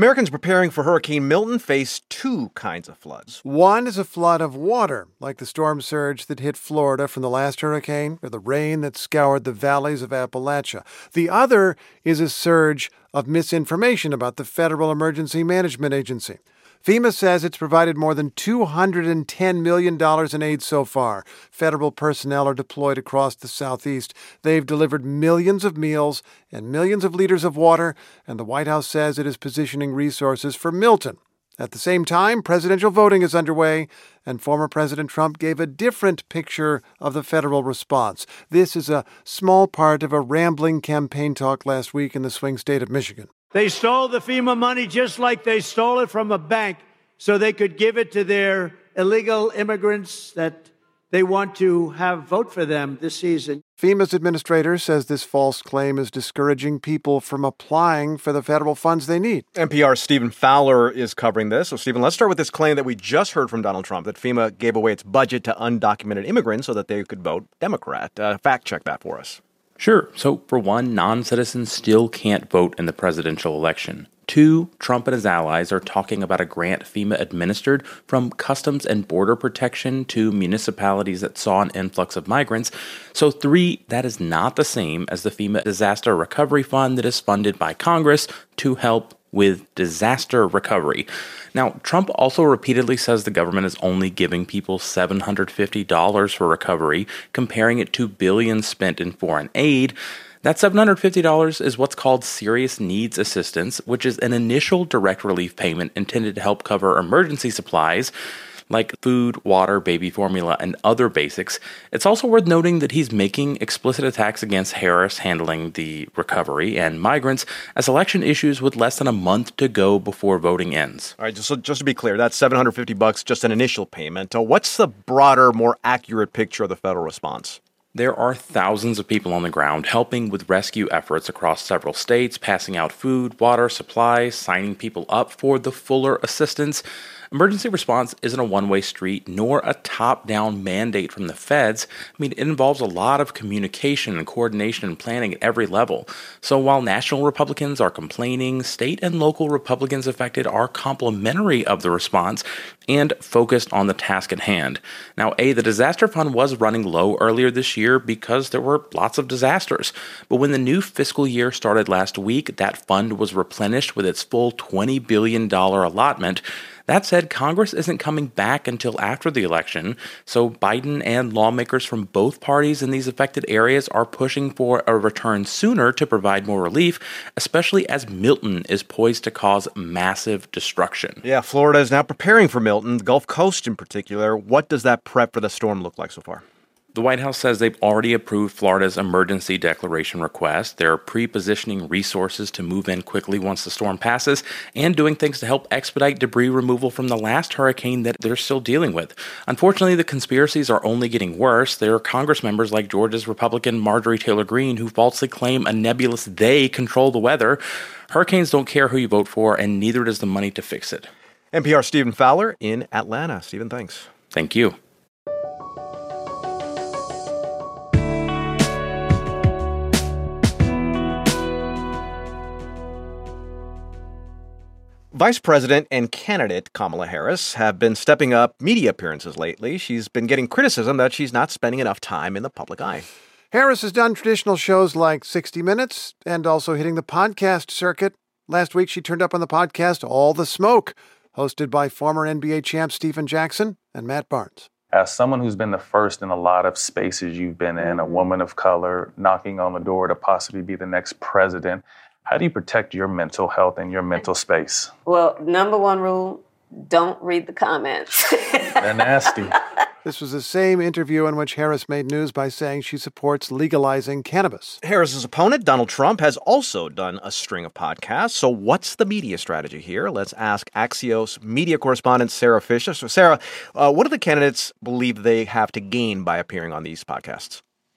Americans preparing for Hurricane Milton face two kinds of floods. One is a flood of water, like the storm surge that hit Florida from the last hurricane, or the rain that scoured the valleys of Appalachia. The other is a surge of misinformation about the Federal Emergency Management Agency. FEMA says it's provided more than $210 million in aid so far. Federal personnel are deployed across the Southeast. They've delivered millions of meals and millions of liters of water, and the White House says it is positioning resources for Milton. At the same time, presidential voting is underway, and former President Trump gave a different picture of the federal response. This is a small part of a rambling campaign talk last week in the swing state of Michigan. They stole the FEMA money just like they stole it from a bank so they could give it to their illegal immigrants that they want to have vote for them this season. FEMA's administrator says this false claim is discouraging people from applying for the federal funds they need. NPR's Stephen Fowler is covering this. So, Stephen, let's start with this claim that we just heard from Donald Trump, that FEMA gave away its budget to undocumented immigrants so that they could vote Democrat. Fact check that for us. Sure. So, for one, non-citizens still can't vote in the presidential election. Two, Trump and his allies are talking about a grant FEMA administered from Customs and Border Protection to municipalities that saw an influx of migrants. So three, that is not the same as the FEMA Disaster Recovery Fund that is funded by Congress to help with disaster recovery. Now, Trump also repeatedly says the government is only giving people $750 for recovery, comparing it to billions spent in foreign aid. That $750 is what's called Serious Needs Assistance, which is an initial direct relief payment intended to help cover emergency supplies like food, water, baby formula, and other basics. It's also worth noting that he's making explicit attacks against Harris handling the recovery and migrants as election issues with less than a month to go before voting ends. All right, just to be clear, that's $750, just an initial payment. What's the broader, more accurate picture of the federal response? There are thousands of people on the ground helping with rescue efforts across several states, passing out food, water, supplies, signing people up for the fuller assistance. Emergency response isn't a one-way street, nor a top-down mandate from the feds. I mean, it involves a lot of communication and coordination and planning at every level. So while national Republicans are complaining, state and local Republicans affected are complimentary of the response and focused on the task at hand. Now, the disaster fund was running low earlier this year because there were lots of disasters. But when the new fiscal year started last week, that fund was replenished with its full $20 billion allotment. That said, Congress isn't coming back until after the election, so Biden and lawmakers from both parties in these affected areas are pushing for a return sooner to provide more relief, especially as Milton is poised to cause massive destruction. Yeah, Florida is now preparing for Milton, the Gulf Coast in particular. What does that prep for the storm look like so far? The White House says they've already approved Florida's emergency declaration request. They're pre-positioning resources to move in quickly once the storm passes and doing things to help expedite debris removal from the last hurricane that they're still dealing with. Unfortunately, the conspiracies are only getting worse. There are Congress members like Georgia's Republican Marjorie Taylor Greene who falsely claim a nebulous they control the weather. Hurricanes don't care who you vote for, and neither does the money to fix it. NPR Stephen Fowler in Atlanta. Stephen, thanks. Thank you. Vice President and candidate Kamala Harris have been stepping up media appearances lately. She's been getting criticism that she's not spending enough time in the public eye. Harris has done traditional shows like 60 Minutes and also hitting the podcast circuit. Last week, she turned up on the podcast All the Smoke, hosted by former NBA champ Stephen Jackson and Matt Barnes. As someone who's been the first in a lot of spaces you've been in, a woman of color, knocking on the door to possibly be the next president, how do you protect your mental health and your mental space? Well, number one rule, don't read the comments. They're nasty. This was the same interview in which Harris made news by saying she supports legalizing cannabis. Harris's opponent, Donald Trump, has also done a string of podcasts. So what's the media strategy here? Let's ask Axios media correspondent Sarah Fisher. So Sarah, what do the candidates believe they have to gain by appearing on these podcasts?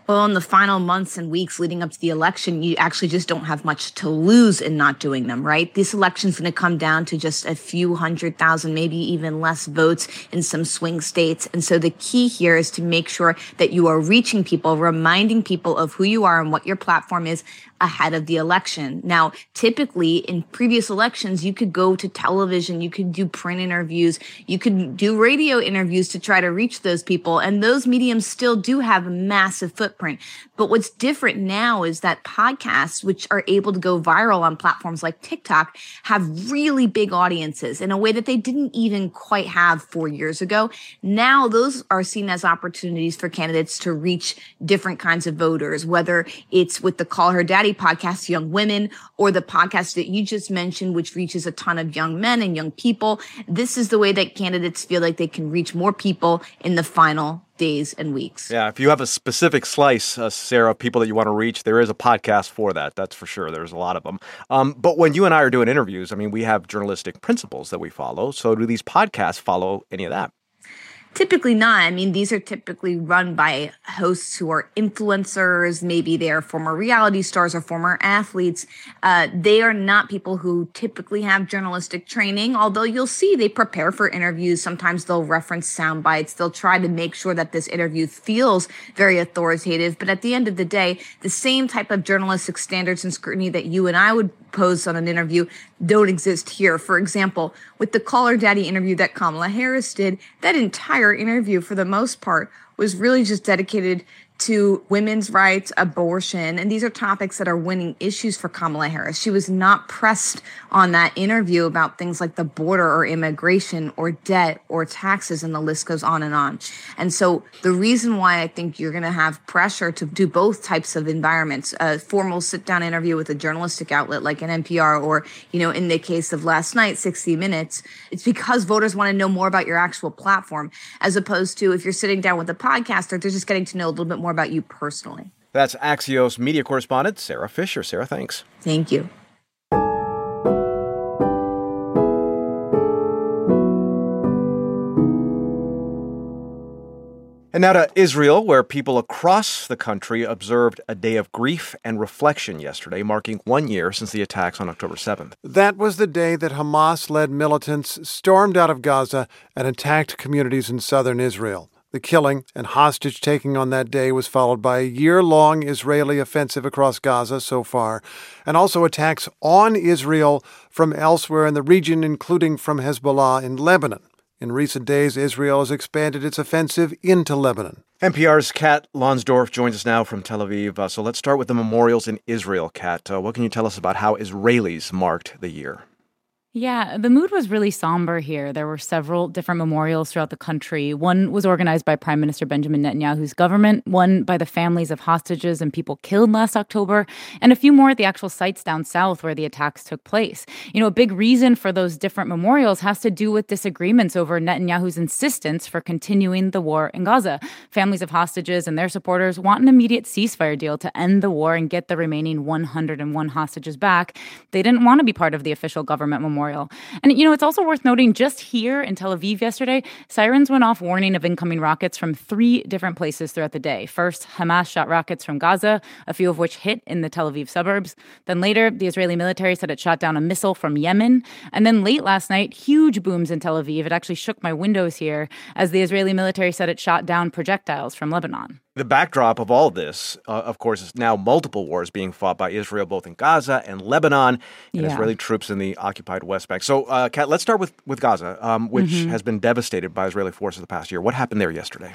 Well, in the final months and weeks leading up to the election, you actually just don't have much to lose in not doing them, right? This election's going to come down to just a few 100,000, maybe even less votes in some swing states. And so the key here is to make sure that you are reaching people, reminding people of who you are and what your platform is ahead of the election. Now, typically in previous elections, you could go to television, you could do print interviews, you could do radio interviews to try to reach those people. And those mediums still do have a massive footprint. But what's different now is that podcasts, which are able to go viral on platforms like TikTok, have really big audiences in a way that they didn't even quite have 4 years ago. Now those are seen as opportunities for candidates to reach different kinds of voters, whether it's with the Call Her Daddy podcast, young women, or the podcast that you just mentioned, which reaches a ton of young men and young people. This is the way that candidates feel like they can reach more people in the final days and weeks. Yeah, if you have a specific slice, Sarah, of people that you want to reach, there is a podcast for that. That's for sure. There's a lot of them. But when you and I are doing interviews, I mean, we have journalistic principles that we follow. So do these podcasts follow any of that? Typically not. I mean, these are typically run by hosts who are influencers. Maybe they are former reality stars or former athletes. They are not people who typically have journalistic training, although you'll see they prepare for interviews. Sometimes they'll reference sound bites. They'll try to make sure that this interview feels very authoritative. But at the end of the day, the same type of journalistic standards and scrutiny that you and I would pose on an interview don't exist here. For example, with the Call Her Daddy interview that Kamala Harris did, that entire interview, for the most part, was really just dedicated to women's rights, abortion, and these are topics that are winning issues for Kamala Harris. She was not pressed on that interview about things like the border or immigration or debt or taxes, and the list goes on and on. And so the reason why I think you're going to have pressure to do both types of environments, a formal sit-down interview with a journalistic outlet like an NPR or, in the case of last night, 60 Minutes, it's because voters want to know more about your actual platform, as opposed to if you're sitting down with a podcaster, they're just getting to know a little bit more about you personally. That's Axios media correspondent Sarah Fisher. Sarah, thanks. Thank you. And now to Israel, where people across the country observed a day of grief and reflection yesterday, marking 1 year since the attacks on October 7th. That was the day that Hamas-led militants stormed out of Gaza and attacked communities in southern Israel. The killing and hostage-taking on that day was followed by a year-long Israeli offensive across Gaza so far, and also attacks on Israel from elsewhere in the region, including from Hezbollah in Lebanon. In recent days, Israel has expanded its offensive into Lebanon. NPR's Kat Lonsdorf joins us now from Tel Aviv. So let's start with the memorials in Israel, Kat. What can you tell us about how Israelis marked the year? Yeah, the mood was really somber here. There were several different memorials throughout the country. One was organized by Prime Minister Benjamin Netanyahu's government, one by the families of hostages and people killed last October, and a few more at the actual sites down south where the attacks took place. A big reason for those different memorials has to do with disagreements over Netanyahu's insistence for continuing the war in Gaza. Families of hostages and their supporters want an immediate ceasefire deal to end the war and get the remaining 101 hostages back. They didn't want to be part of the official government memorial. And, it's also worth noting just here in Tel Aviv yesterday, sirens went off warning of incoming rockets from 3 different places throughout the day. First, Hamas shot rockets from Gaza, a few of which hit in the Tel Aviv suburbs. Then later, the Israeli military said it shot down a missile from Yemen. And then late last night, huge booms in Tel Aviv. It actually shook my windows here as the Israeli military said it shot down projectiles from Lebanon. The backdrop of all this, of course, is now multiple wars being fought by Israel, both in Gaza and Lebanon, and Israeli troops in the occupied West Bank. So, Kat, let's start with Gaza, which has been devastated by Israeli forces the past year. What happened there yesterday?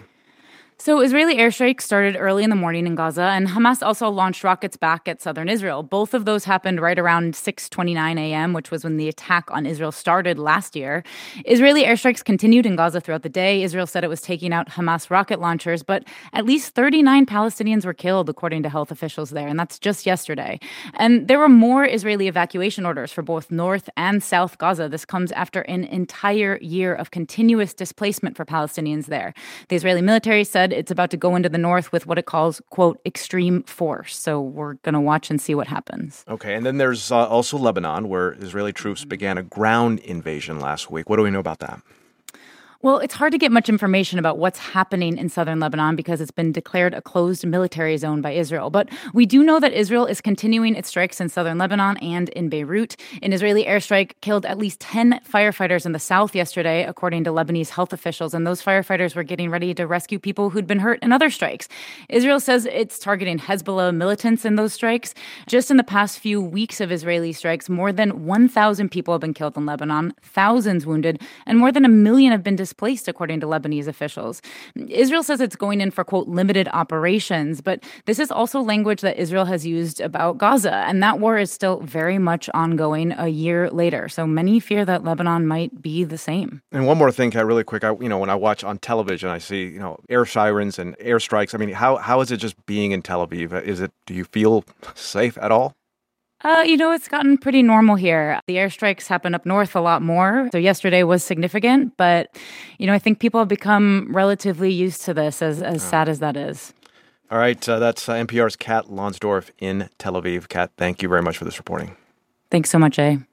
So Israeli airstrikes started early in the morning in Gaza, and Hamas also launched rockets back at southern Israel. Both of those happened right around 6:29 a.m., which was when the attack on Israel started last year. Israeli airstrikes continued in Gaza throughout the day. Israel said it was taking out Hamas rocket launchers, but at least 39 Palestinians were killed, according to health officials there, and that's just yesterday. And there were more Israeli evacuation orders for both North and South Gaza. This comes after an entire year of continuous displacement for Palestinians there. The Israeli military said it's about to go into the north with what it calls, quote, extreme force. So we're going to watch and see what happens. Okay, and then there's also Lebanon, where Israeli troops began a ground invasion last week. What do we know about that? Well, it's hard to get much information about what's happening in southern Lebanon because it's been declared a closed military zone by Israel. But we do know that Israel is continuing its strikes in southern Lebanon and in Beirut. An Israeli airstrike killed at least 10 firefighters in the south yesterday, according to Lebanese health officials. And those firefighters were getting ready to rescue people who'd been hurt in other strikes. Israel says it's targeting Hezbollah militants in those strikes. Just in the past few weeks of Israeli strikes, more than 1,000 people have been killed in Lebanon, thousands wounded, and more than 1 million have been displaced, according to Lebanese officials. Israel says it's going in for, quote, limited operations, but this is also language that Israel has used about Gaza, and that war is still very much ongoing a year later. So many fear that Lebanon might be the same. And one more thing, Kat, really quick. When I watch on television, I see, air sirens and airstrikes. I mean, how is it just being in Tel Aviv? Do you feel safe at all? It's gotten pretty normal here. The airstrikes happen up north a lot more. So yesterday was significant, but, I think people have become relatively used to this, as sad as that is. All right. That's NPR's Kat Lonsdorf in Tel Aviv. Kat, thank you very much for this reporting. Thanks so much, Jay.